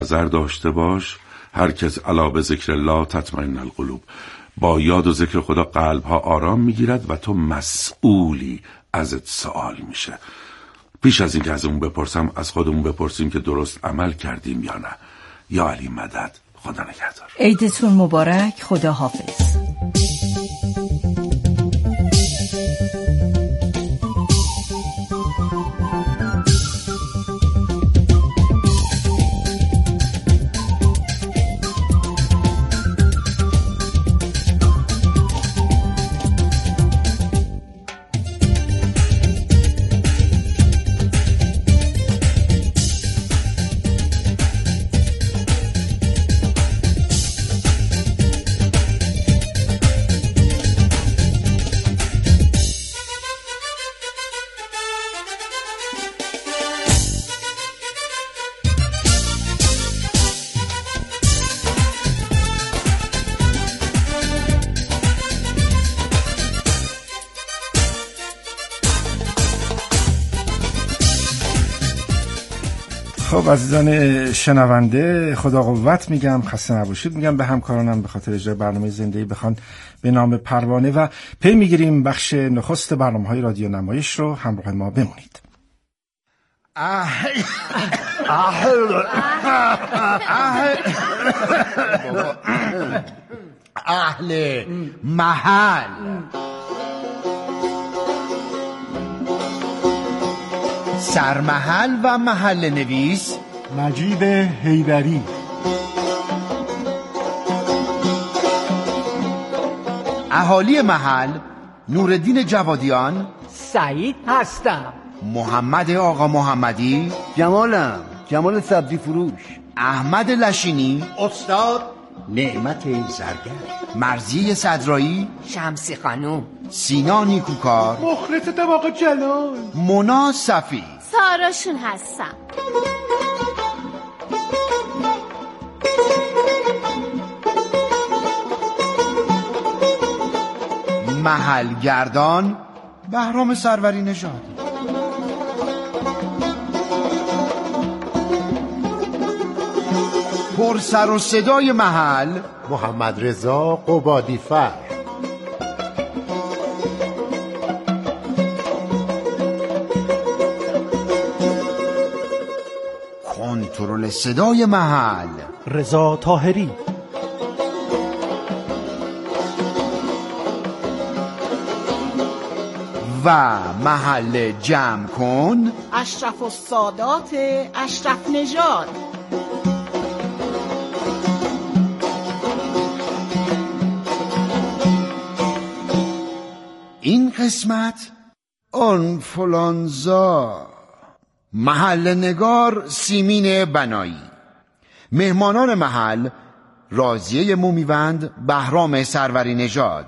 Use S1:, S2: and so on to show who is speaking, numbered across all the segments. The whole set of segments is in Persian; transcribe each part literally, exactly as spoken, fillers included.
S1: نظر داشته باش هر کس علا به ذکر الله تطمئن القلوب. با یاد و ذکر خدا قلب ها آرام میگیرد و تو مسئولی ازت سوال میشه. پیش از این که از اون بپرسم از خودمون بپرسیم که درست عمل کردیم یا نه. یا علی مدد. خدا نگهدار.
S2: عیدتون مبارک. خدا حافظ.
S3: خب عزیزان شنونده، خدا قوت میگم، خسته نباشید میگم به همکارانم به خاطر اجرای برنامه زندگی بخوان به نام پروانه و پی میگیریم بخش نخست برنامه‌های رادیو نمایش رو. همراه ما بمونید.
S4: اهل محل سرمحل و محل نویس
S5: مجید حیدری.
S4: اهالی محل نوردین جوادیان.
S6: سعید هستم.
S4: محمد آقا محمدی.
S7: جمالم جمال سبزی فروش.
S4: احمد لشینی.
S8: استاد نعمت زرگر.
S4: مرضی صدرایی.
S9: شمسی خانوم.
S4: سینا نیکوکار.
S5: مخلص طباق جلال.
S4: مونا صفی.
S10: ساراشون هستم.
S4: محل گردان بهرام سروری نژاد. پر سر و صدای محل
S8: محمد رضا قبادی فر.
S4: کنترل صدای محل
S5: رضا طاهری.
S4: و محل جمع کن
S6: اشرف السادات اشرف نژاد.
S4: این قسمت آنفولانزا. محل نگار سیمین بنایی. مهمانان محل راضیه مومیوند، بهرام سروری نژاد.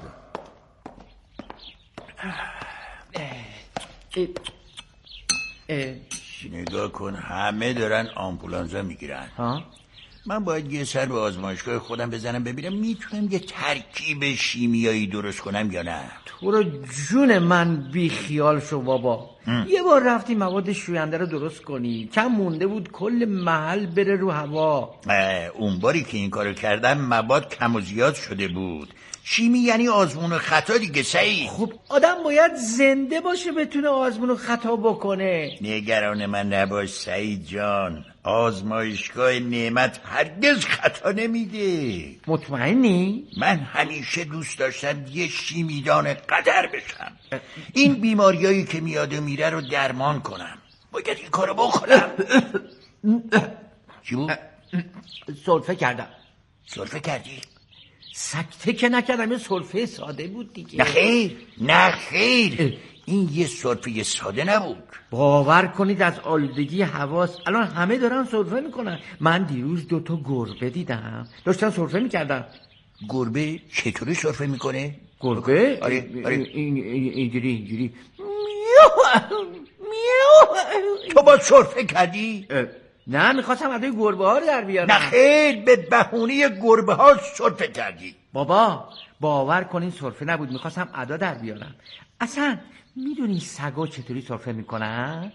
S11: نگاه کن همه دارن آنفولانزا میگیرن. من باید یه سر به آزمایشگاه خودم بزنم ببینم میتونم یه ترکیب شیمیایی درست کنم یا نه.
S6: تو رو جون من بی خیال شو بابا. ام. یه بار رفتی مواد شوینده رو درست کنی، کم مونده بود کل محل بره رو هوا.
S11: اون باری که این کارو کردم مواد کم و زیاد شده بود. شیمی یعنی آزمون و خطا دیگه سعید.
S6: خب آدم باید زنده باشه بتونه آزمون و خطا بکنه.
S11: نگران من نباش سعید جان، آزمایشگاه نعمت هرگز خطا نمیده.
S6: مطمئنی؟
S11: من همیشه دوست داشتم یه شیمیدان قدر بشم، این بیماریایی که میاد و میره رو درمان کنم. باید این کارو بکنم. چی بود؟
S6: سرفه کردم.
S11: سرفه کردی؟
S6: سکته که نکردم، یه سرفه ساده بود دیگه.
S11: نه خیر نه خیر، این یه سرفه ساده نبود.
S6: باور کنید از آلودگی حواس الان همه دارن سرفه میکنن. من دیروز دو تا گربه دیدم داشتن سرفه میکردن.
S11: گربه چطوری سرفه میکنه؟
S6: گربه؟
S11: آره آره
S6: اینجوری اینجوری.
S11: تو با سرفه کردی؟
S6: نه میخواستم عدای گربه ها رو در بیارم.
S11: نه خیر، به بهونه گربه ها سرفه کردی.
S6: بابا باور کنین سرفه نبود، میخواستم ادا در بیارم. اصلا میدونی سگا چطوری سرفه میکنن؟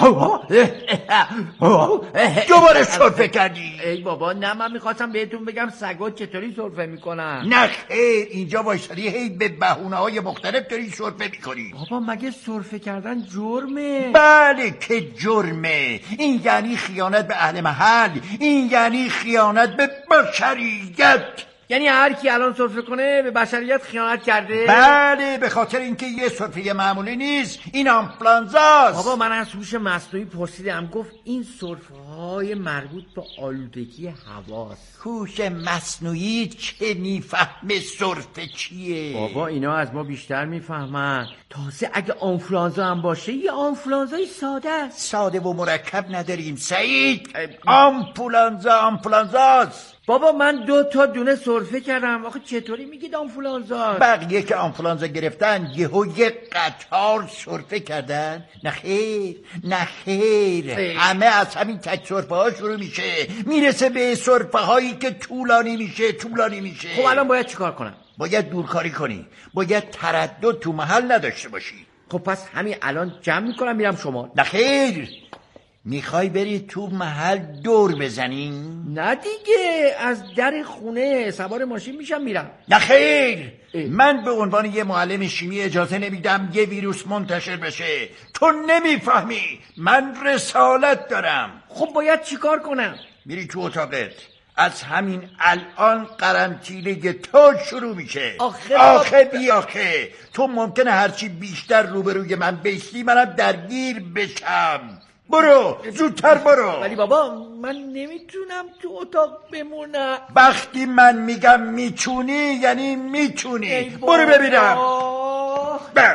S11: دوباره سرفه کردی؟
S6: ای بابا نه، من میخواستم بهتون بگم سگا چطوری سرفه میکنن.
S11: نه خیر، اینجا وایسادی هی به بهونه های مختلف داری سرفه میکنی.
S6: بابا مگه سرفه کردن جرمه؟
S11: بله که جرمه. این یعنی خیانت به اهل محل، این یعنی خیانت به بشریت.
S6: یعنی هر کی الان سرفه کنه به بشریت خیانت کرده؟
S11: بله، به خاطر اینکه یه سرفه معمولی نیست، این آنفولانزاست.
S6: بابا من از هوش مصنوعی پرسیدم، گفت این سرفه های مربوط به آلودگی هواست.
S11: هوش مصنوعی چه میفهمه سرفه چیه؟
S6: بابا اینا از ما بیشتر میفهمن. تازه اگه آنفولانزا هم باشه یه آنفولانزای ساده است.
S11: ساده و مرکب نداریم سعید. آنفولانزا آنفولانزاست.
S6: بابا من دو تا دونه سرفه کردم، آخه چطوری میگید آنفولانزا؟
S11: بقیه که آنفولانزا گرفتن یهو یه قطار سرفه کردن؟ نه خیر، نه خیر، همه از همین تک سرفه ها شروع میشه، میرسه به سرفه هایی که طولانی میشه طولانی میشه.
S6: خب الان باید چیکار کنم؟
S11: باید دورکاری کنی، باید تردد تو محل نداشته باشی.
S6: خب پس همین الان جمع میکنم میرم شمال.
S11: نه خیر، میخوای بری تو محل دور بزنی؟
S6: نه دیگه، از در خونه سوار ماشین میشم میرم.
S11: نه خیر، من به عنوان یه معلم شیمی اجازه نمیدم یه ویروس منتشر بشه. تو نمیفهمی، من رسالت دارم.
S6: خب باید چیکار کنم؟
S11: میری تو اتاقت، از همین الان قرنطینه تو شروع میشه.
S6: آخه
S11: آخه بی آخه تو ممکنه هرچی بیشتر روبروی من بیستی منم درگیر بشم. برو زودتر برو.
S6: ولی بابا من نمیتونم تو اتاق بمونم.
S11: وقتی من میگم میتونی یعنی میتونی. برو ببینم. بر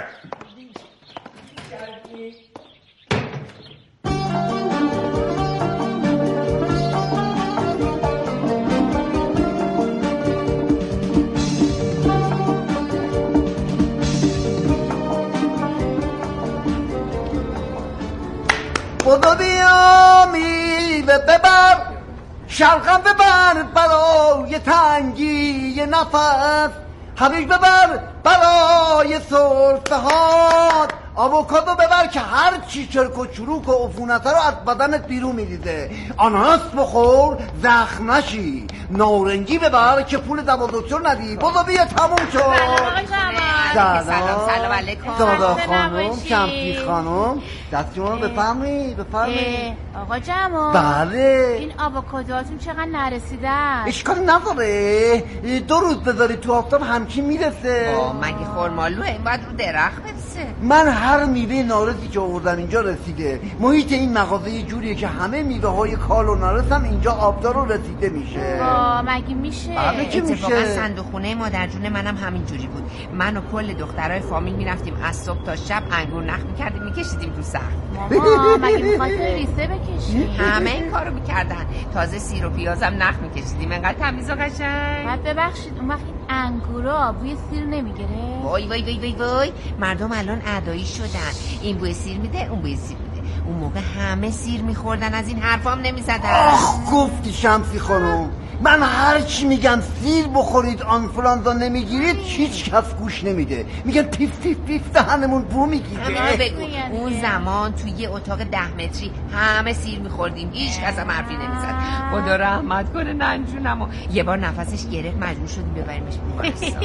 S7: خدا بیا میوه ببر، شلغم ببر برای تنگی یه نفس، هویج ببر برای سرفه هات، آووکادو ببر که هر چی چرک و چروک و عفونته رو از بدنت بیرون میریزه، آناناس بخور زخم نشی، نارنگی ببر که پول دوا دکتر ندی. بابا بیا تموم شد.
S9: سلام سلام علیکم.
S7: سادا خانم، شمسی خانم، دستی رو بفرمایید بفرمایید.
S10: آقا جمال،
S7: بله
S10: این آووکادوهاتون چقدر نرسیده است؟
S7: اشکال نداره، دو روز بذاری تو آفتاب همچین میرسه.
S9: مگه خرمالوه این باید رو درخت برسه؟
S7: من هر میوه نارسی که آوردم اینجا رسیده. محیط این مغازه یه جوریه که همه میوه های کال و نارس هم اینجا آبدار و رسیده میشه.
S10: آه مگه میشه؟
S7: بله که میشه.
S9: اتفاقا صندوقخونه مادر جون منم همین جوری بود. من و کل دخترای فامیل میرفتیم از صبح تا شب انگور نخ میکردیم میکشیدیم تو سقف.
S10: ماما مگه میخواستین ریسه بکشی؟
S9: همه این کارو میکردن. تازه سیر و پیازم نخ میکشیدیم، انقدر تمیز و قشنگ.
S10: بعد ببخشید اون وقت این انگورا بوی سیر نمیگیره؟
S9: وای وای وای وای وای، مردم الان عدایی شدن، این بوی سیر میده اون بوی سیر میده. اون موقع همه سیر میخوردن، از این حرفام نمیزدن.
S7: آخ گفتی شمسی خانم، من هر چی میگم سیر بخورید آنفولانزا نمیگیرید هیچ کس گوش نمیده، میگن پیف پیف پیف دهنمون بو میگیره.
S9: بگو اون زمان توی یه اتاق ده متری همه سیر میخوردیم، هیچ کس هم حرفی نمیزد. خدا رحمت کنه ننجونمو. یه بار نفسش گرفت مجبور شدیم ببریمش بیمارستان.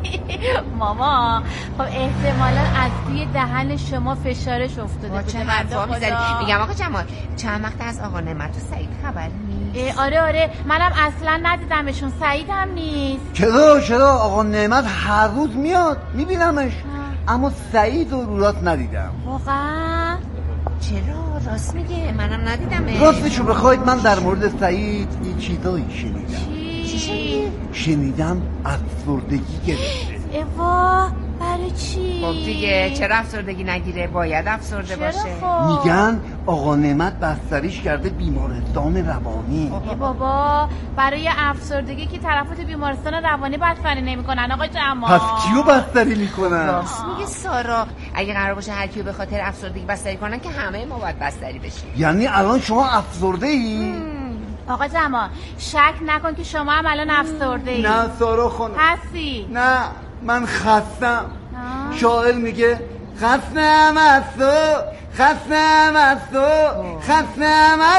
S10: ماما خب احتمالا از توی دهن شما فشارش افتاده.
S9: چه حرفا میزنی؟ میگم آقا جمال چند وقت از آقا نعمت و سعید خبر نیست؟
S10: آره آره منم اصلا ندیدمشون، سعید هم نیست.
S7: چرا چرا آقا نعمت هر روز میاد میبینمش، اما سعید و رولات ندیدم.
S10: واقعا؟
S9: چرا؟ راست میگه منم ندیدمش.
S7: راستشو بخواید من در مورد سعید یه چیزایی شنیدم.
S10: چی شنیدی؟
S7: شنیدم افسردگی گرفته.
S10: اوا برای چی؟
S9: خب دیگه چرا افسردگی نگیره؟ باید افسرده باشه.
S10: خب؟
S7: میگن آقا نعمت بستریش کرده بیمارستان روانی.
S10: ای بابا برای افسردگی که طرفات بیمارستان روانی بستری نمیکنن آقا جمال.
S7: پس کیو بستری میکنن؟
S9: راست میگه سارا، اگه قرار باشه هر کیو به خاطر افسردگی بستری کنن که همه ما باید بستری بشیم.
S7: یعنی الان شما افسرده ای؟
S10: آقا جمال شک نکن که شما هم الان افسرده ای.
S7: نه سارا خانم
S10: هستی؟
S7: نه من خستم. شاعر میگه خستم از تو خستم از تو خستم از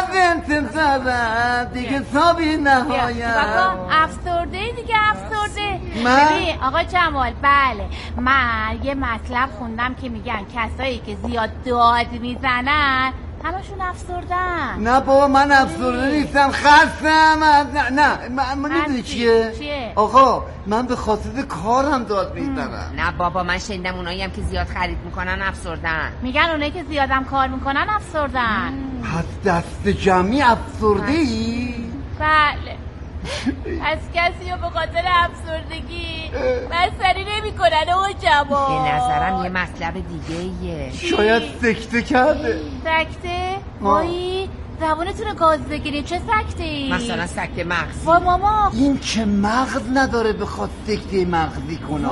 S7: انتظارت دیگه تابی نهایت.
S10: بابا افسرده دیگه افسرده.
S7: من؟
S10: ببین آقا جمال، بله من یه مطلب خوندم که میگن کسایی که زیاد داد میزنن همشون افسردن.
S7: نه بابا من افسرده نیستم، خستم از نه نه من نمیدونی چیه؟
S10: چیه؟
S7: آقا من به خاطر کارم داد میزنم.
S9: نه بابا من شنیدم اونایی هم که زیاد خرید میکنن افسردن.
S10: میگن اونایی که زیادم کار میکنن افسردن.
S7: پس دست جمعی افسرده ای؟
S10: بله. از کسی رو به خاطر افسردگی مسئله نمی کنن آقا جواد.
S9: به نظرم یه مطلب دیگه ایه.
S7: شاید سکته کرده.
S10: سکته؟ وای زبونتون رو گاز بگیرید. چه سکته ای؟
S9: مثلا سکته مغزی.
S10: وای ماما
S7: این چه مغز نداره بخواد سکته مغزی کنه.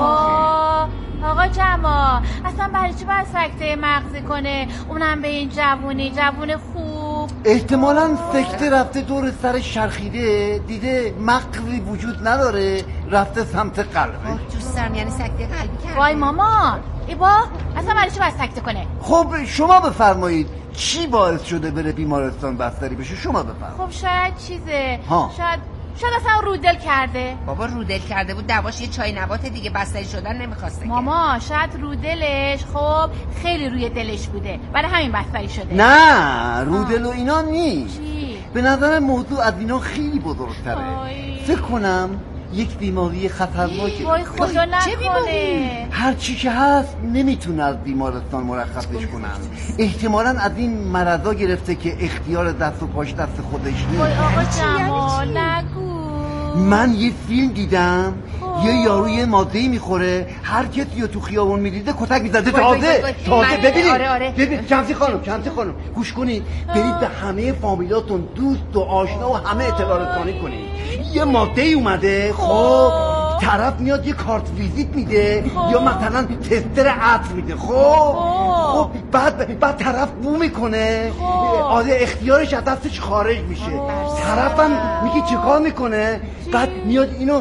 S10: آقا جمال اصلا برای چی باید سکته مغزی کنه؟ اونم به این جوونی جوون خوب.
S7: احتمالاً سکته رفته دور سر شرخیده دیده مغزی وجود نداره رفته سمت قلبه.
S9: دوست دارم یعنی سکته قلبی کرده.
S10: وای ماما ای با اصلا برای چی باید سکته کنه؟
S7: خب شما بفرمایید چی باعث شده بره بیمارستان بستری بشه؟ شما بفرمایید.
S10: خب شاید چیزه
S7: ها.
S10: شاید شاید اصلا رودل کرده.
S9: بابا رودل کرده بود دواش یه چای نبات دیگه، بستری شدن نمیخواسته.
S10: ماما شاید رودلش خب خیلی روی دلش بوده برای همین بستری شده.
S7: نه رودل و اینا نیست.
S10: چی؟
S7: به نظر موضوع از اینا خیلی بزرگتره. فکر کنم یک بیماری خطرناکه.
S10: وای خدا نکنه.
S7: هر چی که هست نمیتونه از بیمارستان مرخصش کنن. احتمالاً از این مرضا گرفته که اختیار دست و پاش دست خودش نیست.
S10: وای آقا جمال نگو.
S7: من یه فیلم دیدم یه یارو یه ماده‌ای میخوره هر کسی رو تو خیابون میدیده کتک میزده. تازه تازه ببینید
S9: آره آره.
S7: ببین شمسی خانم شمسی خانم گوش کنید، برید به همه فامیلاتون دوست و آشنا و همه اطلاع رسانی کنید. یه ماده‌ای اومده خب طرف میاد یه کارت ویزیت میده یا مثلا تستر عطر میده. خب خب بعد بعد طرف بو میکنه آره اختیارش از دستش خارج میشه. طرفم میگه چیکار میکنه؟ بعد میاد اینو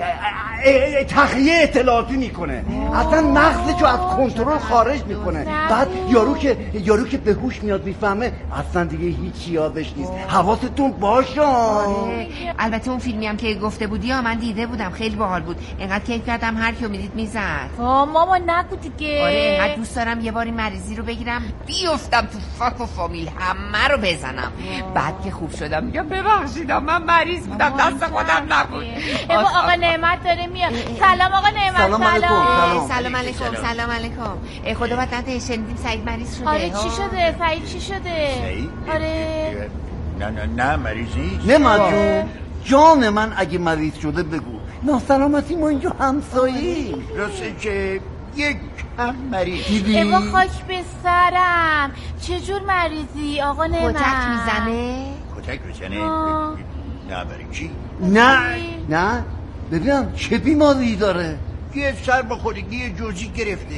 S7: تخلیه اطلاعاتی میکنه، اصلا مغزشو از کنترل خارج میکنه. بعد یارو که یارو که به هوش میاد میفهمه اصلا دیگه هیچ یادش نیست. حواستون باشه.
S9: آره. البته اون فیلمی هم که گفته بودی ها من دیده بودم، خیلی باحال بود. اینقدر کیف کردم هر کیو میدید میزد.
S10: آه ماما نگو دیگه.
S9: آره اینقدر دوست دارم یه باری مریضی رو بگیرم بیفتم تو فاک و فامیل همه رو بزنم. بعد که خوب شدم میگم ببخشیدم من مریض بودم دست خودم نبود.
S10: آقا نعمت داره میاد. سلام آقا نعمت.
S7: سلام علیکم.
S9: سلام علیکم. سلام علیکم. خدا وطن شنیدیم سعید مریض شده.
S10: آره چی شده؟ سعید چی شده؟
S11: سعید؟
S10: آره
S11: نه نه نه مریضی
S7: نعمت جون جان من اگه مریض شده بگو. ناسلامتی ما اینجا همسایی.
S11: راسته که یک هم مریض
S7: دیدی؟
S10: ایوا خاک به سرم. چجور مریضی آقا نعمت؟
S9: کتک میزنه؟
S11: کتک میزنه؟ نه برای چی؟
S7: نه نه ببینم چه بیماری داره.
S11: یه سرماخوردگی جزئی گرفته.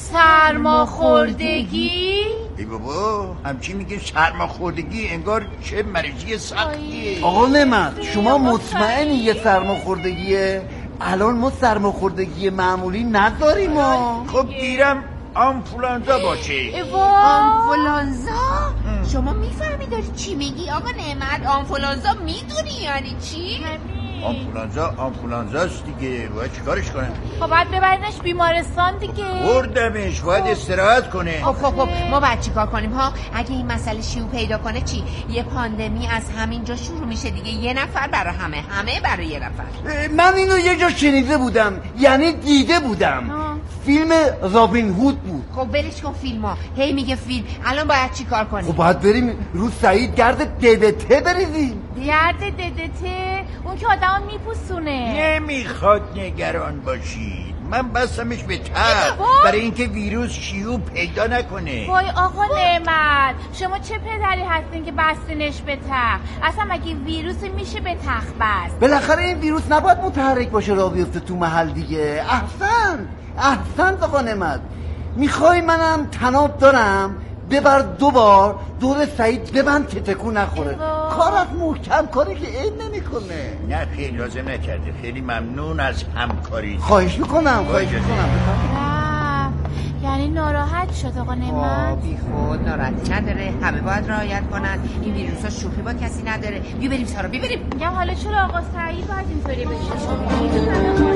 S10: سرماخوردگی؟
S11: ای بابا همچی میگه سرماخوردگی انگار چه مریضی سختیه.
S7: آقا نعمت شما مطمئنی یه سرماخوردگیه؟ الان ما سرماخوردگی معمولی نداریم ما.
S11: خب گیرم آنفولانزا باشه.
S9: آنفولانزا؟ شما میفهمی داری چی میگی آقا نعمت؟ آنفولانزا میدونی یعنی چی؟
S11: آنفولانزا آنفولانزاست دیگه، باید چیکارش کنم؟
S10: خب باید ببریدش بیمارستان دیگه.
S11: بردمش باید استراحت کنه.
S9: خب خب خب ما باید چیکار کنیم ها؟ اگه این مسئله شیوع پیدا کنه چی؟ یه پاندمی از همینجا شروع میشه دیگه. یه نفر برای همه، همه برای یه نفر.
S7: من اینو یه جا شنیده بودم، یعنی دیده بودم. آه. فیلم رابین هود بود.
S9: خب برش کن فیلم ها. هی میگه فیلم. الان باید چیکار کنیم؟
S7: خب باید بریم رو سعید گرد ددته بریزیم.
S10: گرد ددته؟ اون که آدم میپوسونه.
S11: نمیخواد نگران باشید، من بستمش به تخت برای اینکه ویروس شیوع پیدا نکنه.
S10: وای آقا نعمت شما چه پدری هستین که بستینش به تخت؟ اصلا مگه ویروس میشه به تخت بست؟
S7: بالاخره این ویروس نباید متحرک باشه راه بیفته تو محل دیگه. احسن احسن آقا نعمت. میخوای منم تناب دارم ببر دو بار دور سعید ببند که تکون نخوره. کارت محکم کاری که عیب نمیکنه.
S11: نه خیلی لازم نکرده. خیلی ممنون از همکاری.
S7: خواهش میکنم خواهش میکنم.
S10: یعنی ناراحت شد آقا نعمت؟
S9: بی خود ناراحتی نداره، همه باید رعایت کنن. این ویروس ها شوخی با کسی نداره. بیا بریم سارا، بیا بریم.
S10: میگم حالا چرا آقا سعید باید اینطوری بشه؟ شما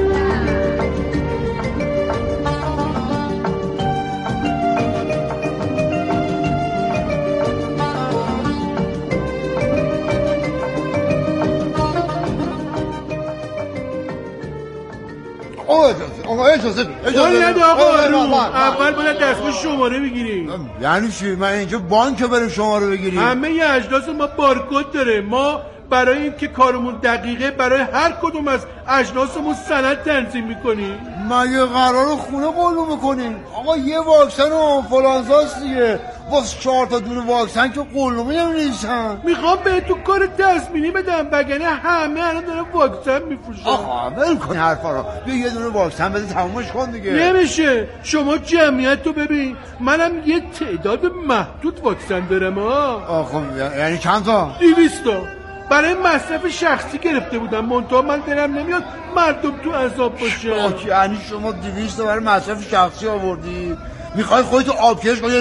S4: آقا اجازه
S7: اجازه آقا اول باید دستگاه شماره بگیریم.
S4: یعنی چی؟ من اینجا بانک بریم شماره بگیریم؟
S7: همه ی اجناس ما بارکد داره. ما برای این که کارمون دقیقه برای هر کدوم از اجناسمون سند تنظیم میکنیم.
S4: مگه قرار خونه قلو میکنیم؟ آقا یه واکسن آنفولانزاست دیگه، واسه چهار تا دونه واکسن که قلومی نمی‌نویسن.
S7: میخوام بهتون کار تضمینی بدم، وگرنه همه الان دارن واکسن میفروشن.
S4: آقا ول کن حرفا رو، بیا یه دونه واکسن بده تمومش کن دیگه.
S7: نمیشه، شما جمعیت رو ببین، منم یه تعداد محدود واکسن دارم.
S4: آخه یعنی چند تا؟
S7: دویست تا برای مصرف شخصی گرفته بودم، منتها من دلم نمیاد مردم تو عذاب باشه.
S4: یعنی شما دویست تا برای مصرف شخصی آوردی؟ میخوای خودتو آبکش کنی؟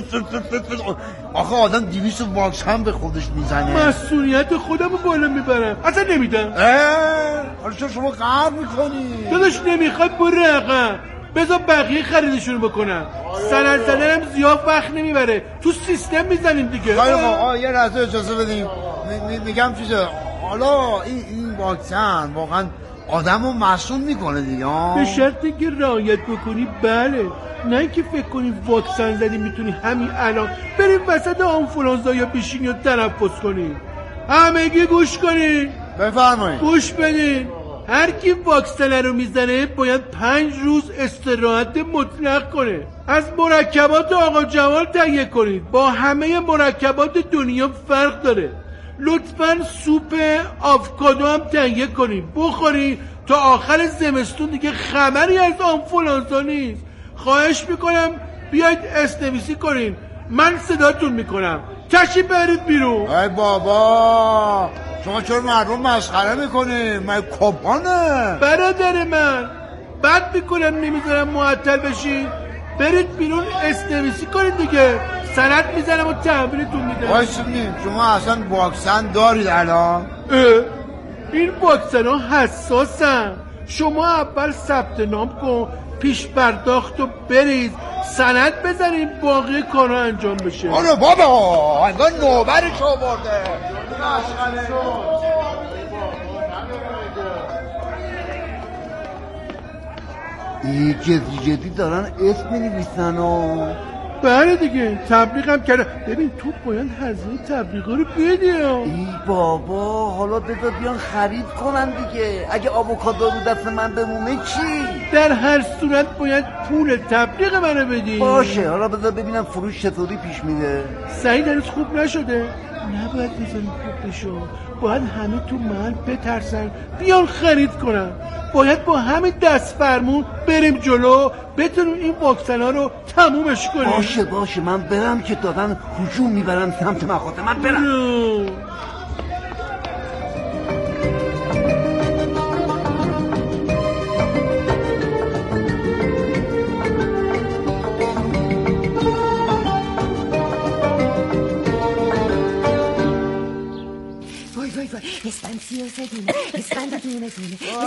S4: آخه آدم دویست واکسن به خودش میزنه.
S7: مسئولیت خودمو بالا میبرم، اصلا نمیدم.
S4: حالا چرا شما قهر میکنی؟
S7: داداش نمیخواد برو عقب، بذار بقیه خریدشونو بکنن. سند زدنم زیاد وقت نمیبره، تو سیستم میزنیم دیگه.
S4: خیلی خوب، یه لحظه اجازه بدیم. میگم چیزه، حالا این این واکسن واقعا آدمو مسئول میکنه دیگه؟
S7: به شرطی که رعایت بکنی بله، نه اینکه فکر کنی واکسن زدی میتونی همین الان بریم وسط آنفولانزا یا بشین یا تنفس کنی. همگی گوش کنین،
S4: بفرمایید
S7: گوش بدین. هر کی واکسن رو میزنه باید پنج روز استراحت مطلق کنه. از مرکبات آقا جوال تهیه کنید، با همه مرکبات دنیا فرق داره. لطفاً سوپ آووکادو هم تهیه کنید بخورید تا آخر زمستون دیگه خبری از آنفولانزا نیست. خواهش میکنم بیاید اسنویسی کنین، من صداتون میکنم. تشریف برید بیرون.
S4: ای بابا شما چرا مردم مسخره میکنی؟ من کپانه
S7: برادر من، بد میکنم نمیذارم معطل بشین. برید بیرون اسنویسی کنید دیگه، سند میزنم و تحویلتون میدم.
S4: وایسا ببینیم شما اصلا واکسن دارید الان؟
S7: این واکسن ها حساسن. شما اول ثبت نام کن، پیش پرداخت و بریز، سند بزنین، باقی کارا انجام بشه.
S4: آره بابا انگار نوبرش آورده. این جدی جدی دارن اسم می‌نویسن و
S7: بله دیگه، تبلیغم کرده. ببین تو باید هزینه تبلیغا رو بدی. ای بابا حالا بذار بیان خرید کنن دیگه. اگه آووکادو رو دست من بمونه چی؟ در هر صورت باید پول تبلیغ منو بدی.
S4: باشه حالا بذار ببینم فروش چطوری پیش میره.
S7: سعید هنوز خوب نشده؟ نباید بذاریم خوب بشه، باید همه تو محل بترسن بیان خرید کنن. باید با همین دست فرمون بریم جلو، بتونیم این واکسن ها رو تمومش کنیم.
S4: باشه باشه من برم که دادن هجوم میبرن سمت مخاطر. من برم.
S9: اسفند سی و سه دونه، اسفند دونه دونه.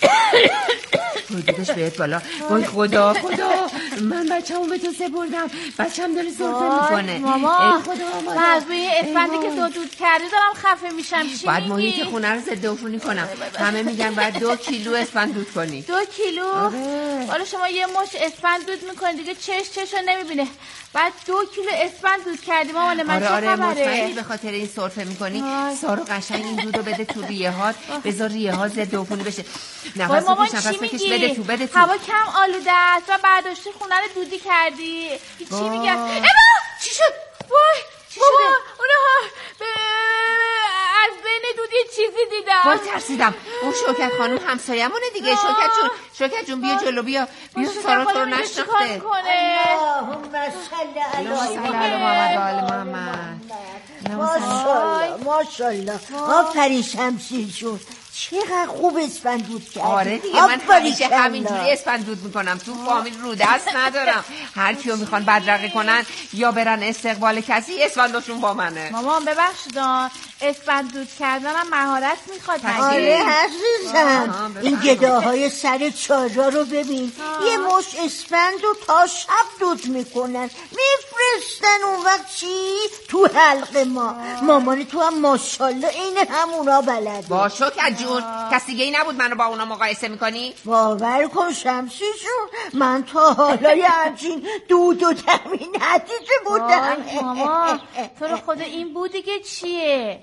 S9: حدودش بهت بالا. وای خدا خدا، من بچه‌مو به تو سپردم، بچه‌م داره سرفه میکنه.
S10: ماما من از روی اسفندی که تو دود کردی دارم خفه میشم. چی
S9: باید محیط خونه رو ضد عفونی کنم. همه میگن باید دو کیلو اسفند دود کنی.
S10: دو کیلو؟ حالا شما یه مشت اسفند دود میکنی دیگه چش چشو نمیبینه. بعد دو کیلو اسفند دود کردی مامان. من
S9: آره
S10: چه
S9: آره
S10: خبره؟
S9: مطمئنی به خاطر این سرفه میکنی؟ سارو قشنگ این دودو بده تو ریه هات، بذار ریه ها ضد عفونی بشه. نفس بکش نفس بکش، بده تو بده تو.
S10: هوا کم آلوده است و برداشتی خونه رو دودی کردی. چی میگن؟ ایوا چی شد؟ وای چی شده؟ اونها از بین دود یه چیزی دیدم.
S9: وای ترسیدم. اون شوکت خانم همسایه‌مونه دیگه. شوکت جون شوکت جون بیا جلو، بیا بیا سارا تو رو نشناخته.
S12: اللهم صل علی محمد.
S9: محمد.
S12: ماشاءالله ماشاءالله. آفرین شمشیر جون، چقدر خوب اسفندود کردی.
S9: آره دیگه، من همیشه همینجوری اسفندود میکنم. تو فامیل رو دست ندارم. هر کیو میخوان بدرقه کنن یا برن استقبال کسی، اسفندشون با منه.
S10: مامان ببخشید، اسفندود کردنم مهارت میخواد.
S12: آره عزیزم، این گداهای سر چادر رو ببین. آه. یه مش اسفند و تا شب دود میکنن میفرستن، اون وقت چی؟ تو حلق ما. آه. مامانی تو هم ماشالله این همونا بلده.
S9: با شکر جون، کسی دیگه ای نبود منو با اونا مقایسه میکنی؟
S12: باور کن شمسی جون، من تا حالا یه همچین دود و دمی ندیده بودم.
S10: ماما تو رو خدا این بود دیگه چیه؟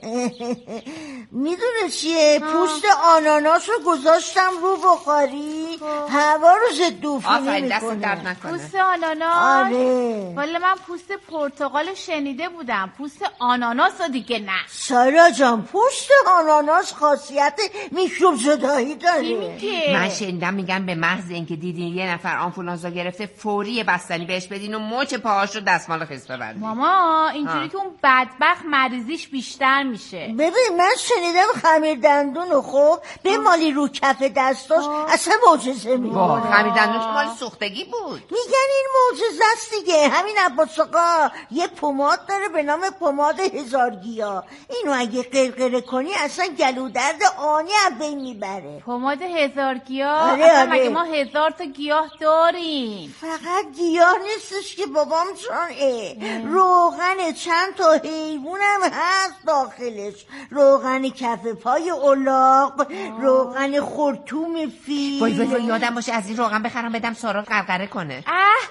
S12: میدونه چیه؟ پوست آناناس رو گذاشتم رو بخاری، هوا رو ضد عفونی میکنه.
S10: پوست آناناس؟
S12: آره.
S10: ولی من پوست پرتقال شنیده بودم، پوست آناناس رو دیگه نه.
S12: سارا جان، پوست آناناس خاصیت میکروب زدایی داره.
S9: من شنیدم میگن به محض اینکه دیدین یه نفر آنفولانزا گرفته فوری بستنی بهش بدین و مچ پاهاش رو دستمال خیس ببندین.
S10: ماما اینجوری که اون بدبخت مریضیش بیشتر میشه.
S12: ببین من شنیدم خمیر دندون و خب به مالی رو کف دستاش اصلا معجزه میکنه.
S9: خمیر دندونش مال سوختگی بود.
S12: میگن این معجزه است دیگه. همین عباس آقا یه پماد داره به نام پماد هزار گیاه، اینو اگه قرقره کنی اصلا گلو درد آنی از بین میبره.
S10: پماد هزار گیاه؟
S12: آره
S10: اصلا
S12: آره.
S10: مگه ما هزار تا گیاه داریم؟
S12: فقط گیاه نیستش که بابام جان، روغن چند تا حیوانم هست داخلش. روغن کف پای الاغ، روغن خرطوم فیل.
S9: وای وای وای یادم باشه از این روغن بخرم بدم سارا قرقره کنه.
S10: اه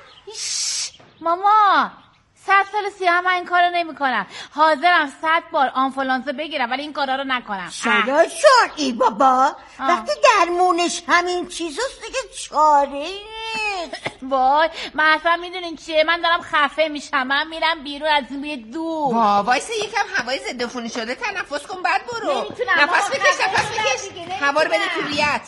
S10: ماما صد سال سیاه من این کارو نمی کنم. حاضرم صد بار آنفولانزا بگیرم ولی این کارا رو نکنم.
S12: سارا جان ای بابا آه. وقتی درمونش همین چیزاست دیگه چاره نیست.
S10: وای من اصلا میدونین چیه، من دارم خفه میشم، من میرم بیرون از این بیه دور.
S9: وای وایسه یکم هوای ضد عفونی شده تنفس کن بعد برو.
S10: نمیتونم.
S9: نفس بکش نفس بکش هوا رو بده تو ریت.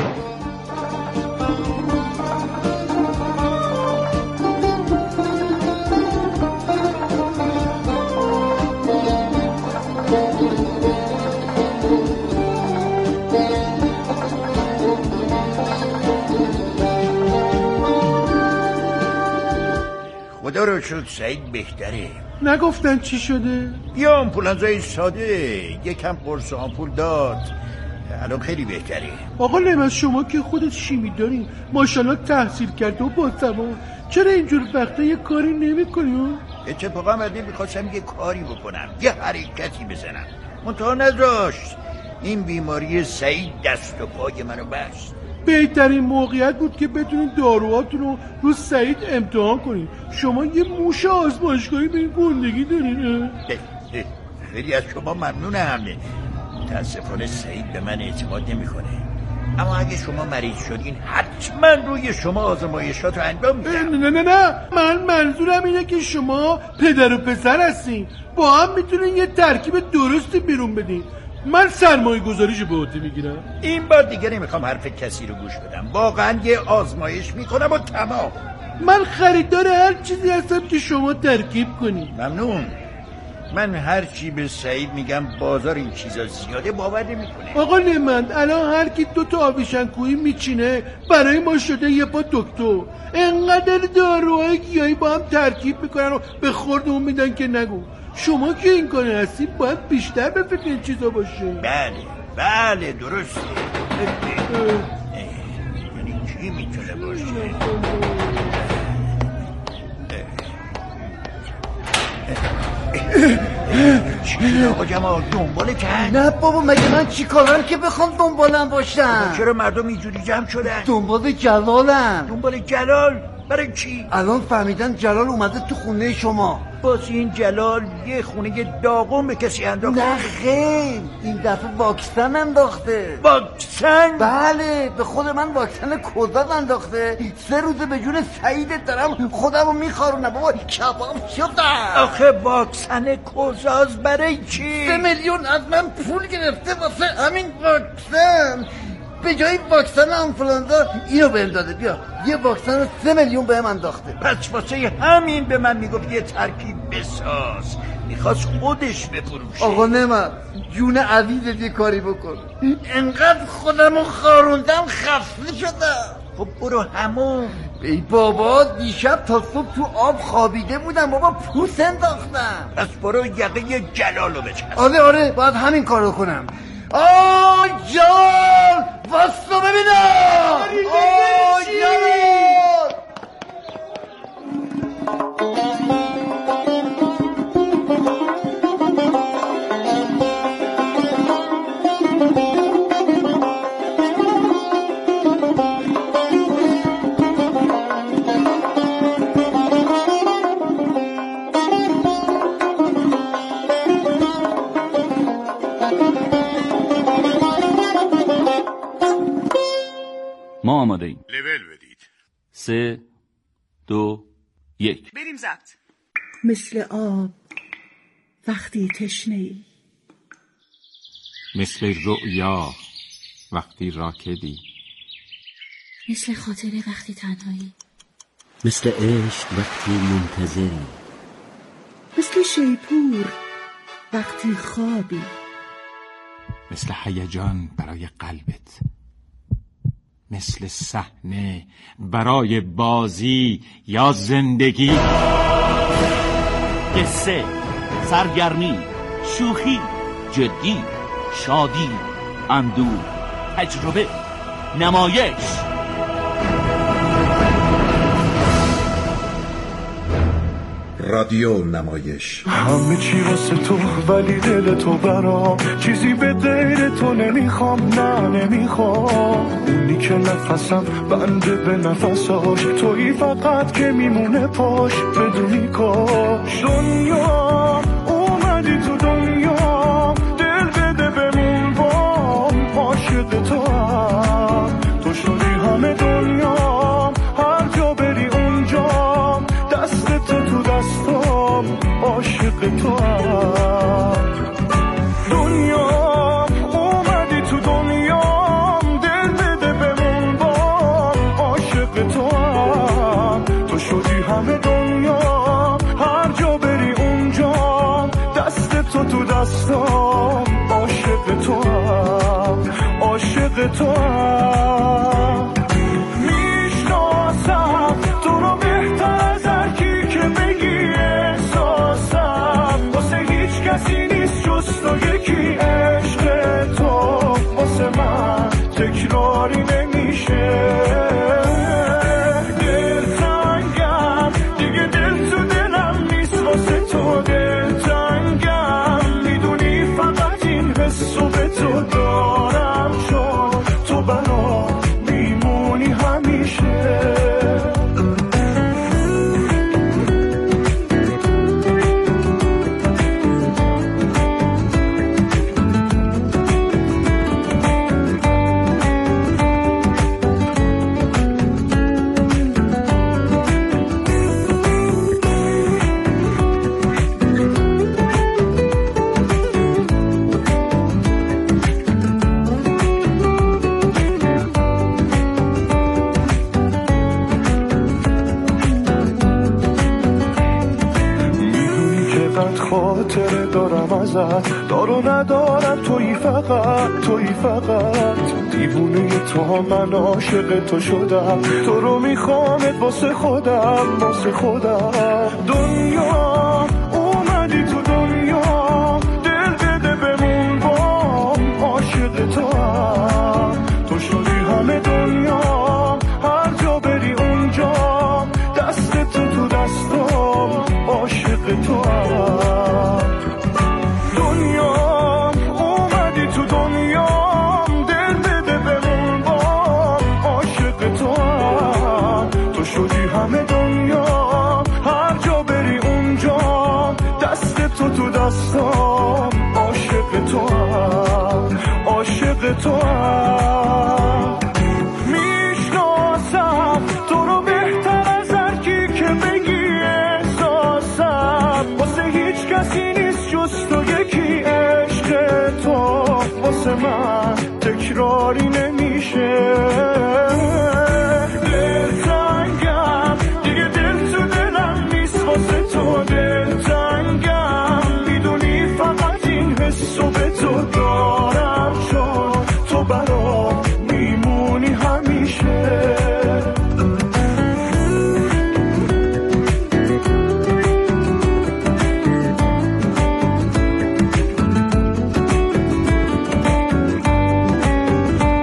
S11: خدا رو شد سعید بهتره.
S5: نگفتن چی شده؟
S11: یه آمپولانزای ساده یکم قرص آمپول داد، الان خیلی بهتره.
S5: آقا نعمت شما که خودت شیمی دارین، ماشاءالله تحصیل کرده و با سواد، چرا اینجور وقتا یه کاری نمی کنیم؟
S11: اتفاقا بعدی میخواستم یه کاری بکنم، یه حرکتی بزنم، منتها نذاشت. این بیماری سعید دست و پای منو بست.
S5: بهترین موقعیت بود که بتونین داروهاتون رو رو سعید امتحان کنین. شما یه موش آزمایشگاهی به این گندگی دارین.
S11: خیلی از شما ممنونم. متاسفانه سعید به من اعتماد نمیکنه، اما اگه شما مریض شدین حتما روی شما آزمایشات رو انجام میدم.
S5: نه نه نه من منظورم اینه که شما پدر و پسر هستین، با هم میتونین یه ترکیب درستی بیرون بدین. من سرمایه گذاریشو به عهده میگیرم.
S11: این بار دیگه نمیخوام حرف کسی رو گوش بدم، واقعا یه آزمایش میکنم و تمام.
S5: من خریدار هر چیزی هستم که شما ترکیب کنی.
S11: ممنون. من هر چی به سعید میگم بازار این چیزا زیاده باور نمیکنه.
S5: آقا نعمت الان هر کی دو تا آویشنکویی میچینه برای ما شده یه پا دکتر. انقدر داروهای گیاهی با هم ترکیب میکنن و به خورد اون میدن که نگو. شما که این کار هستی باید بیشتر به فکر این چیزا باشه.
S11: بله بله درسته. یعنی کی میتونه باشه؟ چی آقا جمال دنبال کرد؟
S7: نه بابا مگه من چی کارم که بخوام دنبالم باشم؟
S11: چرا مردم اینجوری جمع شدن؟
S7: دنبال جلالم.
S11: دنبال جلال؟ برای چی؟
S7: الان فهمیدن جلال اومده تو خونه شما.
S11: باز این جلال یه خونه داغون به کسی انداخته؟
S7: نه خیر، این دفعه واکسن انداخته.
S11: واکسن؟
S7: بله به خود من واکسن کوزاد انداخته. سه روزه به جون سعیدت دارم خودمو میخارونم بابا، کباب شدم.
S11: آخه واکسن کوزاز برای چی؟
S7: سه میلیون از من پول گرفته واسه همین واکسن. به جای واکسن آنفولانزا اینو بهم داده. بیا یه واکسن سه میلیون بهم انداخته.
S11: پس واسه همین به من میگفت یه ترکیب بساز. میخواست خودش بفروشه.
S7: آقا نعمت جون عزیزت یه کاری بکن، انقدر خودمو خاروندم خسته شدم.
S11: خب برو همون.
S7: ای بابا دیشب تا صبح تو آب خوابیده بودم بابا، پوست انداختم.
S11: پس برو یقه جلالو بچسب.
S7: آره آره باید همین کارو کنم. آی جان واسه ببینم. آی جان
S13: ما آماده ایم.
S1: لول بدید.
S13: سه دو یک
S14: بریم ضبط.
S15: مثل آب وقتی تشنه‌ای،
S16: مثل رؤیا وقتی راکدی،
S17: مثل خاطره وقتی تنهایی،
S18: مثل عشق وقتی منتظری،
S15: مثل شیپور وقتی خوابی،
S16: مثل هیجان برای قلبت، مثل صحنه برای بازی یا زندگی.
S13: قصه، سرگرمی، شوخی، جدی، شادی، اندوه، تجربه، نمایش.
S19: رادیو نمایش.
S20: همه چی واسه تو ولی دل تو برام، چیزی به غیر تو نمیخوام، نه نمیخوام. اونی که نفسم بنده به نفساش، تویی فقط که میمونه پاش، بدونی کاش. دنیا اومدی تو دنیا، دل بده بمون بام، عاشق تو هم تو شدی همه دنیا، هر جا بری اونجا دست تو تو دستم، عاشق تو هم. دنیا اومدی تو دنیا، دل بده بمون بام، عاشق تو هم تو شدی همه دنیا، هر جا بری اونجا دست تو تو دستم، عاشق تو هم، عاشق تو هم. میشناسم تو رو بهتر از هر کی که بگی احساسم، واسه هیچ کسی نیست جز تو یکی، عشق تو واسه من تکراری نمیشه. دلتنگم دیگه، دل تو دلم نیست واسه تو، دلتنگم میدونی فقط این حسو به تو دارم، چون تو برام میمونی همیشه. خاطره دارم ازت، دارو ندارم تویی فقط، تویی فقط. دیوونه تو هم من عاشق تو شدم، تو رو میخوامت واسه خودم، واسه خودم. دنیا اومدی تو دنیا، دل بده بمون بام، عاشق تو هم تو شدی همه دنیا، هر جا بری اونجا دست تو تو دستم، عاشق تو هم. دنیا اومدی تو دنیا، دل بده بمون بام، عاشق تو هم تو شدی همه دنیا، هر جا بری اونجا دست تو تو دستم، عاشق تو هم، عاشق تو هم. میشناسم تو رو بهتر از هر کی که بگی احساسم، واسه هیچ کسی نیست جز تو یکی، عشق تو واسه من تکراری نمیشه.